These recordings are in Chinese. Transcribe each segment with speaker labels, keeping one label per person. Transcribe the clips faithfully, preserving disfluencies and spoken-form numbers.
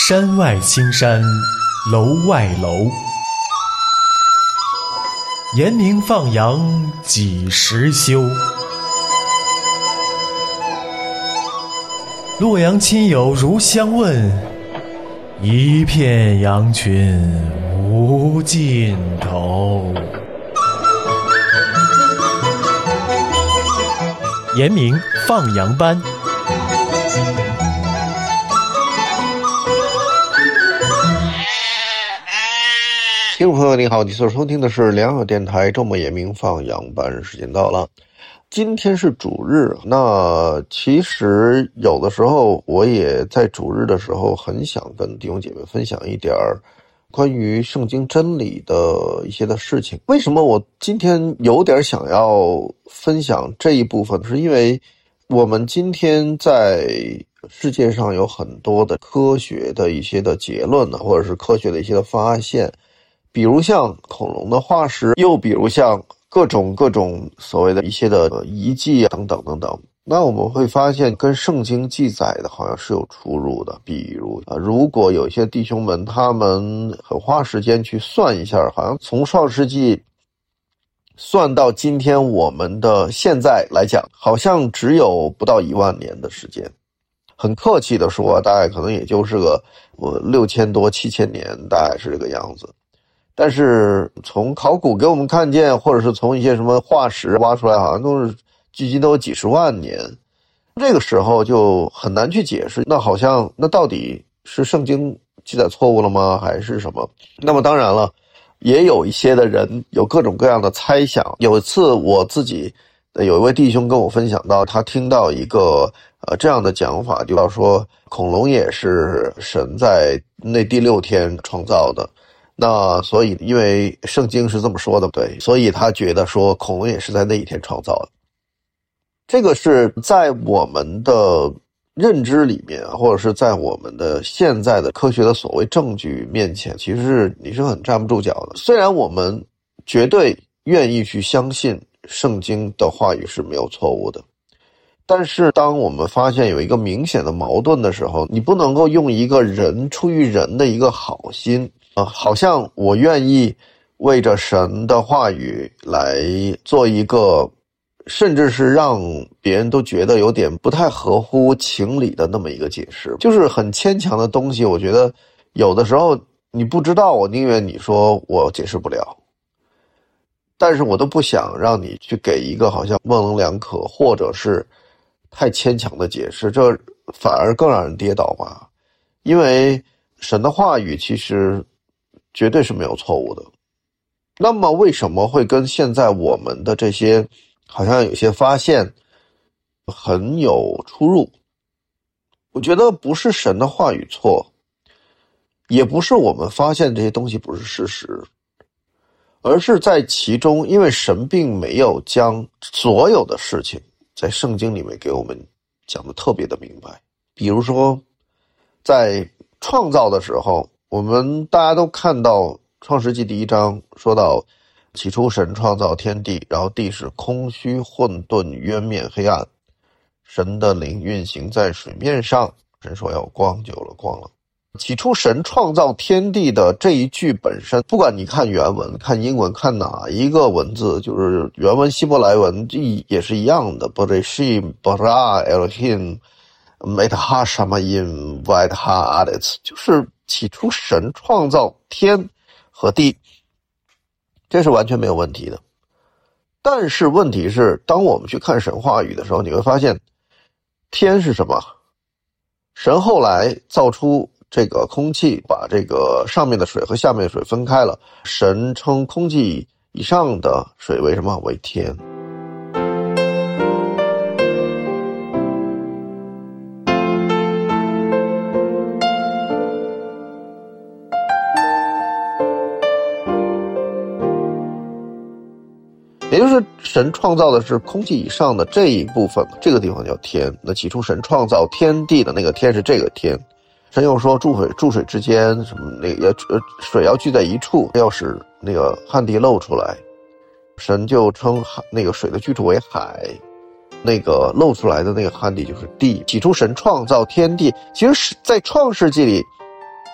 Speaker 1: 山外青山楼外楼，严明放羊几时休？洛阳亲友如相问，一片羊群无尽头。严明放羊班。
Speaker 2: 听众朋友你好，你所收听的是良友电台周末严明放羊班，时间到了。今天是主日，那其实有的时候我也在主日的时候很想跟弟兄姐妹分享一点关于圣经真理的一些的事情。为什么我今天有点想要分享这一部分，是因为我们今天在世界上有很多的科学的一些的结论呢，或者是科学的一些的发现，比如像恐龙的化石，又比如像各种各种所谓的一些的遗迹等等等等。那我们会发现跟圣经记载的好像是有出入的。比如啊，如果有一些弟兄们他们很花时间去算一下，好像从创世纪算到今天我们的现在来讲，好像只有不到一万年的时间。很客气的说，大概可能也就是个我六千多七千年，大概是这个样子。但是从考古给我们看见，或者是从一些什么化石挖出来，好像都是距今都有几十万年。这个时候就很难去解释，那好像那到底是圣经记载错误了吗，还是什么？那么当然了，也有一些的人有各种各样的猜想。有一次我自己有一位弟兄跟我分享到，他听到一个呃这样的讲法，就要说恐龙也是神在那第六天创造的。那所以因为圣经是这么说的，对，所以他觉得说恐龙也是在那一天创造的。这个是在我们的认知里面，或者是在我们的现在的科学的所谓证据面前，其实是你是很站不住脚的。虽然我们绝对愿意去相信圣经的话语是没有错误的，但是当我们发现有一个明显的矛盾的时候，你不能够用一个人出于人的一个好心啊，好像我愿意为着神的话语来做一个甚至是让别人都觉得有点不太合乎情理的那么一个解释，就是很牵强的东西。我觉得有的时候你不知道，我宁愿你说我解释不了，但是我都不想让你去给一个好像模棱两可或者是太牵强的解释，这反而更让人跌倒吧。因为神的话语其实绝对是没有错误的。那么为什么会跟现在我们的这些好像有些发现很有出入？我觉得不是神的话语错，也不是我们发现这些东西不是事实，而是在其中，因为神并没有将所有的事情在圣经里面给我们讲得特别的明白。比如说在创造的时候，我们大家都看到创世纪第一章说到，起初神创造天地，然后地是空虚混沌渊面黑暗，神的灵运行在水面上，神说要光，就有了光了。起初神创造天地的这一句本身，不管你看原文看英文看哪一个文字，就是原文希伯来文也是一样的， Bereshit bara Elohim et ha-shamayim v'et ha-aretz， 就是起初神创造天和地，这是完全没有问题的。但是问题是，当我们去看神话语的时候，你会发现天是什么？神后来造出这个空气，把这个上面的水和下面的水分开了，神称空气以上的水为什么？为天。也就是神创造的是空气以上的这一部分，这个地方叫天。那起初神创造天地的那个天是这个天。神又说注水注水之间什么那个呃水要聚在一处，要使那个旱地露出来。神就称那个水的居处为海，那个露出来的那个旱地就是地。起初神创造天地，其实在创世纪里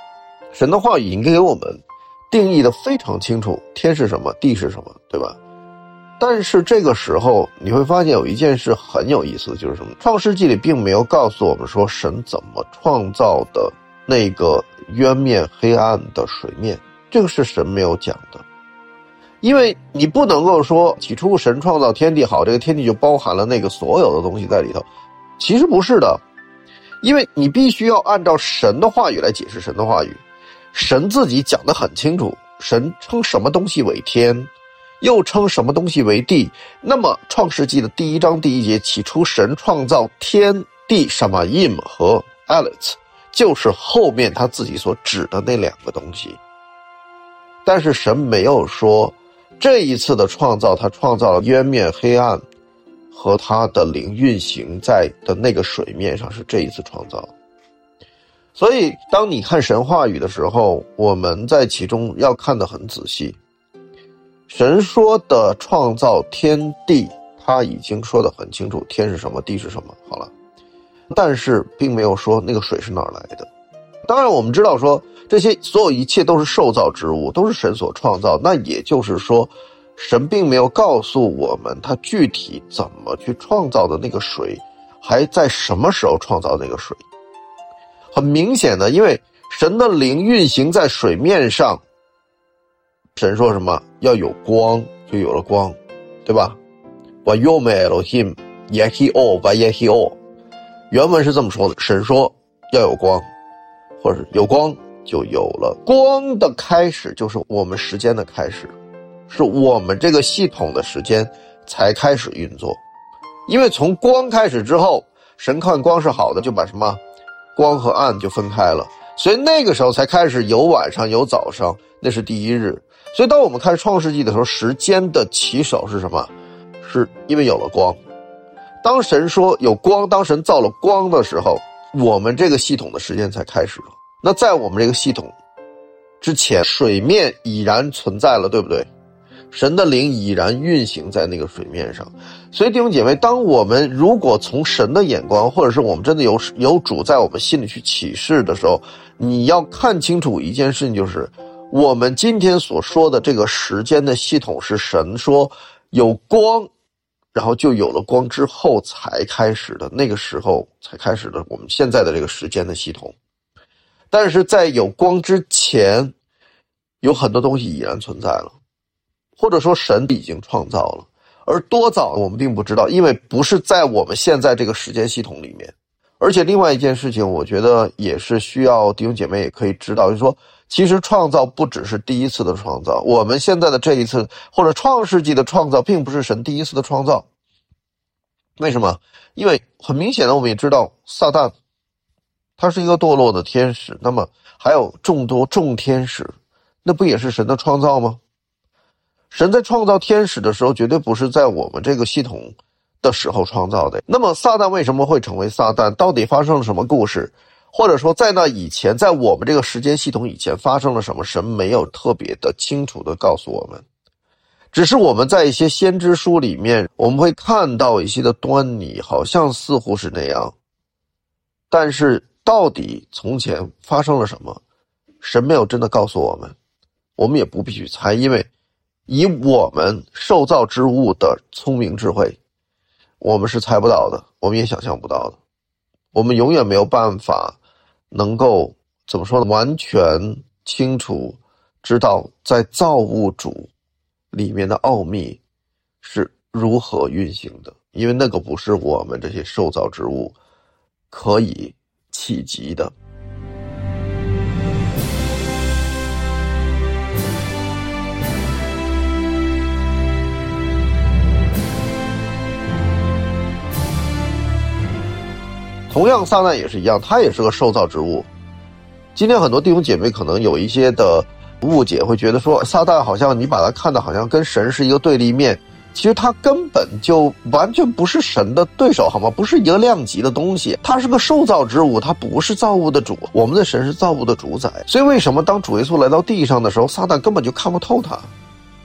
Speaker 2: 神的话语应该给我们定义的非常清楚，天是什么，地是什么，对吧？但是这个时候你会发现有一件事很有意思，就是什么？创世纪里并没有告诉我们说神怎么创造的那个渊面黑暗的水面，这个是神没有讲的。因为你不能够说起初神创造天地好，这个天地就包含了那个所有的东西在里头，其实不是的。因为你必须要按照神的话语来解释神的话语，神自己讲得很清楚，神称什么东西为天，又称什么东西为地。那么创世纪的第一章第一节，起初神创造天地Shamayim和 Aletz， 就是后面他自己所指的那两个东西。但是神没有说这一次的创造他创造了渊面黑暗和他的灵运行在的那个水面上，是这一次创造。所以当你看神话语的时候，我们在其中要看得很仔细。神说的创造天地，他已经说得很清楚，天是什么，地是什么，好了。但是并没有说那个水是哪儿来的。当然我们知道说这些所有一切都是受造之物，都是神所创造，那也就是说神并没有告诉我们他具体怎么去创造的那个水，还在什么时候创造那个水。很明显的，因为神的灵运行在水面上，神说什么要有光，就有了光，对吧？ Vayomeh Elohim Yehi O Vayehi O， 原文是这么说的，神说要有光，或者有光就有了。光的开始就是我们时间的开始，是我们这个系统的时间才开始运作。因为从光开始之后，神看光是好的，就把什么光和暗就分开了，所以那个时候才开始有晚上有早上，那是第一日。所以当我们看创世纪的时候，时间的起手是什么？是因为有了光。当神说有光，当神造了光的时候，我们这个系统的时间才开始了。那在我们这个系统之前，水面已然存在了，对不对？神的灵已然运行在那个水面上。所以弟兄姐妹，当我们如果从神的眼光，或者是我们真的有有主在我们心里去启示的时候，你要看清楚一件事情，就是我们今天所说的这个时间的系统是神说有光，然后就有了光之后才开始的，那个时候才开始的我们现在的这个时间的系统。但是在有光之前，有很多东西已然存在了，或者说神已经创造了，而多早我们并不知道，因为不是在我们现在这个时间系统里面。而且另外一件事情，我觉得也是需要弟兄姐妹也可以知道，就是说其实创造不只是第一次的创造，我们现在的这一次或者创世纪的创造并不是神第一次的创造。为什么？因为很明显的我们也知道撒旦他是一个堕落的天使，那么还有众多众天使，那不也是神的创造吗？神在创造天使的时候绝对不是在我们这个系统的时候创造的。那么撒旦为什么会成为撒旦？到底发生了什么故事？或者说在那以前，在我们这个时间系统以前发生了什么？神没有特别的清楚的告诉我们，只是我们在一些先知书里面我们会看到一些的端倪，好像似乎是那样，但是到底从前发生了什么，神没有真的告诉我们，我们也不必去猜，因为以我们受造之物的聪明智慧，我们是猜不到的，我们也想象不到的，我们永远没有办法能够怎么说呢，完全清楚知道在造物主里面的奥秘是如何运行的，因为那个不是我们这些受造之物可以企及的。同样撒旦也是一样，他也是个受造之物。今天很多弟兄姐妹可能有一些的误解，会觉得说撒旦好像你把他看的好像跟神是一个对立面，其实他根本就完全不是神的对手，好吗？不是一个量级的东西，他是个受造之物，他不是造物的主，我们的神是造物的主宰。所以为什么当主耶稣来到地上的时候，撒旦根本就看不透他，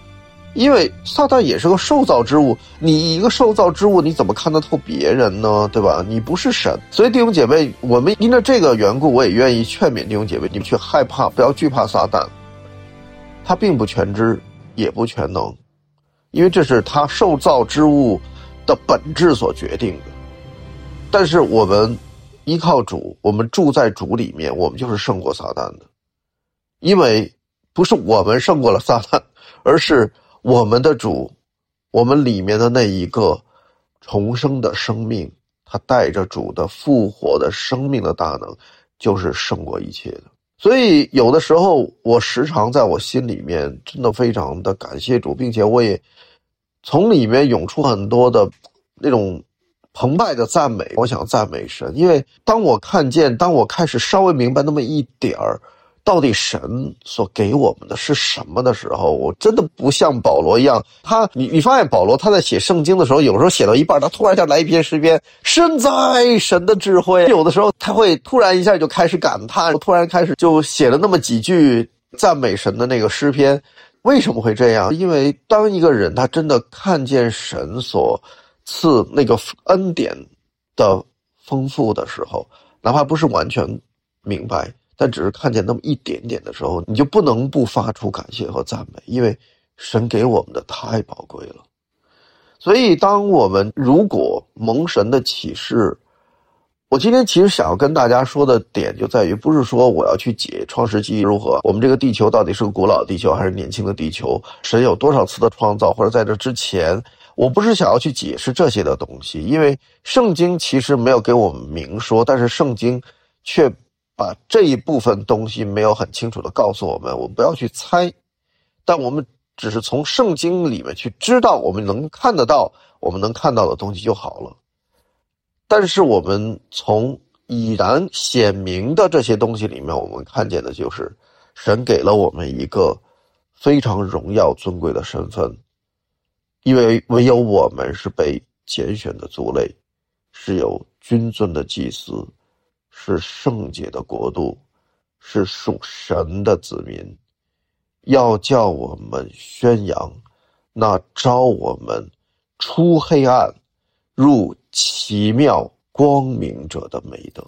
Speaker 2: 因为撒旦也是个受造之物，你一个受造之物，你怎么看得透别人呢？对吧？你不是神。所以弟兄姐妹，我们因着这个缘故，我也愿意劝勉弟兄姐妹，你们去害怕，不要惧怕撒旦。他并不全知，也不全能，因为这是他受造之物的本质所决定的。但是我们依靠主，我们住在主里面，我们就是胜过撒旦的。因为不是我们胜过了撒旦，而是我们的主，我们里面的那一个重生的生命，他带着主的复活的生命的大能，就是胜过一切的。所以有的时候我时常在我心里面真的非常的感谢主，并且我也从里面涌出很多的那种澎湃的赞美，我想赞美神。因为当我看见，当我开始稍微明白那么一点儿到底神所给我们的是什么的时候，我真的不像保罗一样，他你你发现保罗他在写圣经的时候，有时候写到一半，他突然一下来一篇诗篇，深哉神的智慧。有的时候他会突然一下就开始感叹，突然开始就写了那么几句赞美神的那个诗篇。为什么会这样？因为当一个人他真的看见神所赐那个恩典的丰富的时候，哪怕不是完全明白，但只是看见那么一点点的时候，你就不能不发出感谢和赞美，因为神给我们的太宝贵了。所以当我们如果蒙神的启示，我今天其实想要跟大家说的点就在于，不是说我要去解创世纪如何，我们这个地球到底是个古老的地球还是年轻的地球，神有多少次的创造，或者在这之前，我不是想要去解释这些的东西，因为圣经其实没有给我们明说，但是圣经却把这一部分东西没有很清楚的告诉我们，我们不要去猜，但我们只是从圣经里面去知道我们能看得到我们能看到的东西就好了。但是我们从已然显明的这些东西里面，我们看见的就是神给了我们一个非常荣耀尊贵的身份，因为唯有我们是被拣选的族类，是有君尊的祭司，是圣洁的国度，是属神的子民，要叫我们宣扬那召我们出黑暗入奇妙光明者的美德。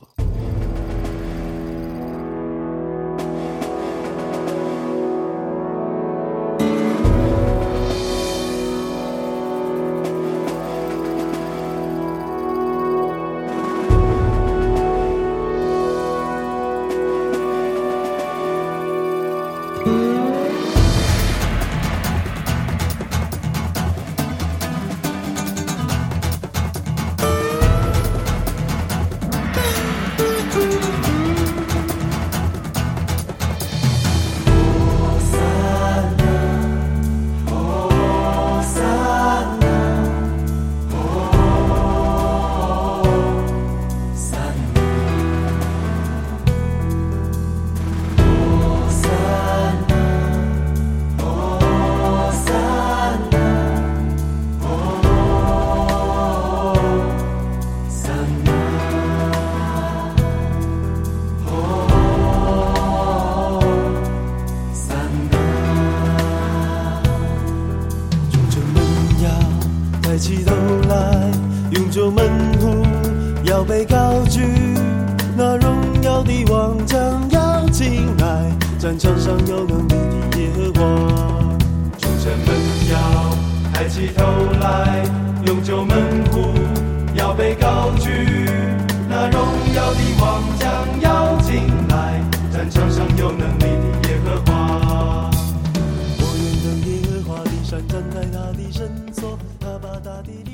Speaker 3: 抬起头来，永久门户要被高举，那荣耀的王将要进来，战场上有能力的耶和华。众城门要抬起头来，永久门户要被高举，那荣耀的王将要进来，战场上有能力的耶和华。我愿等耶和华的山站在他的圣所，他把大地